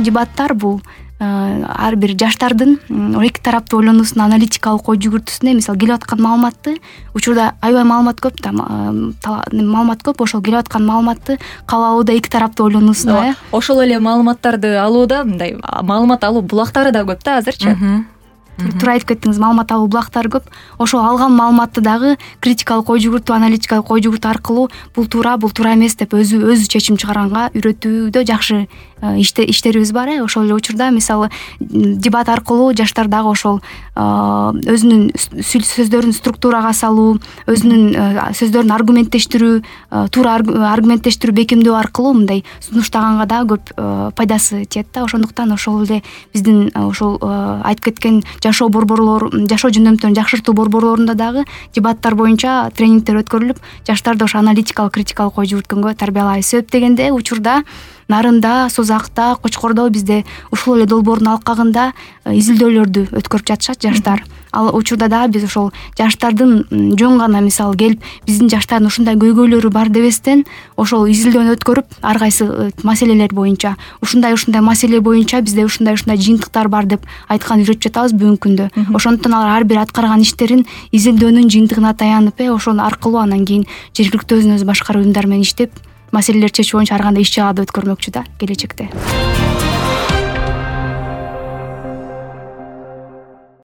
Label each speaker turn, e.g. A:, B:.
A: дебаттар бул ар бир жаштардын эки тараптуу ойлонуусун аналитикалык ой жүгүртүүсүнө, мисалы келип аткан маалыматты, учурда аябай маалымат көп да, маалымат көп, ошол келип аткан маалыматты кабыл алууда эки тараптуу ойлонуусуна
B: ошол эле маалыматтарды алууда мындай маалымат алуу булактары да көп да азырчы.
A: Туура айтып кеттиңиз, маалымат алуу булактары көп. Ошол алган маалыматты дагы критикалык ой жүгүртүү, аналитикалык ой жүгүртүү аркылуу бул туура эмес деп өзү чечим чыгарганга үйрөтүүдө жакшы иштерибиз бар. Ошол эле учурда мисалы дебат аркылуу жаштар дагы ошол өзүнүн сөздөрүн структурага салуу, өзүнүн сөздөрүн аргументтештирүү, туура аргументтештирүү, бекемдөө аркылуу мындай сунуштаганга дагы көп пайдасы тиет да. Ошондуктан ошол эле биздин ошол айтып кеткен жашоо жөндөмдөрүн жакшыртуу борборлорунда дагы дебаттар боюнча тренингдер өткөрүлүп, жаштарды ошо аналитикалык, критикалык ой жүгүрткөнгө тарбиялайбыз. Себеп дегенде учурда Нарында, Созакта, Кочкордо бизде ушул эле долбоордун алкагында изилдөөлөрдү өткөрүп жатышат жаштар. Ал учурда дагы биз ошол жаштардын жөн гана мисалы келип биздин жаштардын ушундай көйгөйлөрү бар дебестен, ошол изилдөөнү өткөрүп ар кайсы маселелер боюнча ушундай маселе боюнча бизде ушундай жыйынтыктар бар деп айткан үйрөтүп жатабыз бүгүнкү күндө. Ошондуктан алар ар бир аткарган иштерин изилдөөнүн жыйынтыгына таянып, ошол аркылуу анан кийин жергиликтүү өзүн өзү башкаруу уюмдары менен иштеп маселелерди чечүү боюнча ар кандай иш чараларды өткөрмөкчү да келечекте.